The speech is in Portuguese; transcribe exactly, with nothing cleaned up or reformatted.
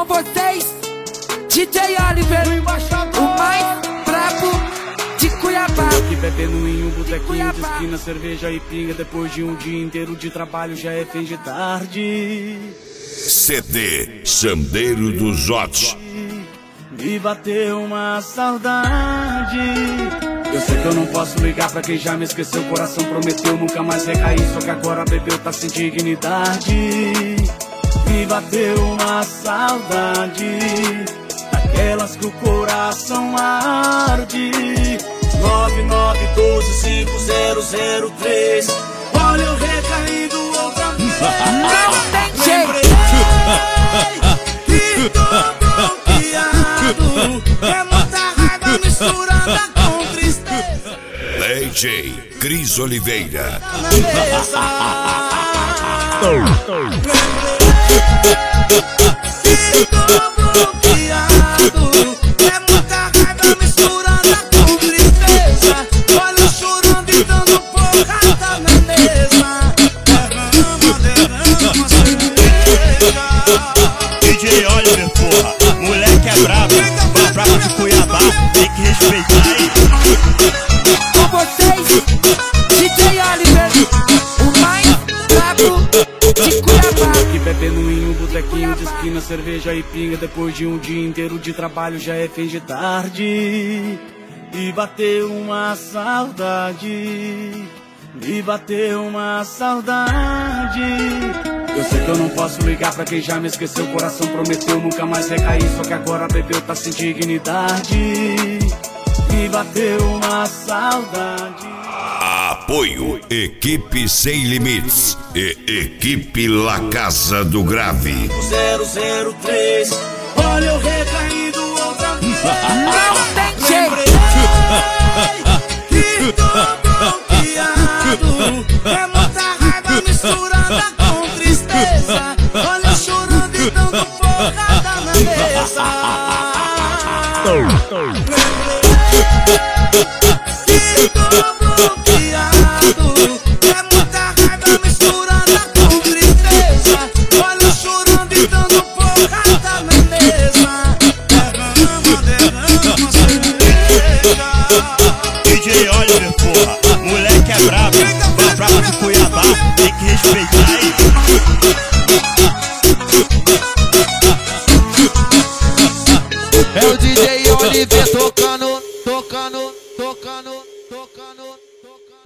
Com vocês, D J Oliver, o mais brabo de Cuiabá. Que bebendo em um botequinho de esquina, cerveja e pinga. Depois de um dia inteiro de trabalho, já é fim de tarde. C D Sandeiro do Zote. Me bateu uma saudade. Eu sei que eu não posso ligar pra quem já me esqueceu. O coração prometeu nunca mais recair, só que agora bebeu, tá sem dignidade. Me bateu uma saudade, daquelas que o coração arde. Nove nove um dois cinco zero zero três. Olha eu recaindo outra vez. Não tem jeito. E tô bloqueado. É muita raiva misturada com tristeza. D J Cris Oliveira. Na mesa. E tô bloqueado. É muita raiva misturada com tristeza. Olha eu chorando e dando porrada na mesa. Derrama, derrama, cerveja. D J Oliver, porra, moleque é brabo, vai brabo de Cuiabá, tem que respeitar aí. Com vocês, D J Oliver, o mais brabo de Cuiabá. Que bebendo em um botequinho de esquina, cerveja e pinga. Depois de um dia inteiro de trabalho, já é fim de tarde. E bateu uma saudade, me bateu uma saudade. Eu sei que eu não posso ligar pra quem já me esqueceu. O coração prometeu nunca mais recair, só que agora bebeu, tá sem dignidade. Me bateu uma saudade. Apoio Equipe Sem Limites e Equipe La Casa do Grave. zero zero três. Olha eu recaindo outra vez. Não tem jeito. E tô bloqueado. É muita raiva misturada com tristeza. Olha eu chorando e dando porrada na mesa.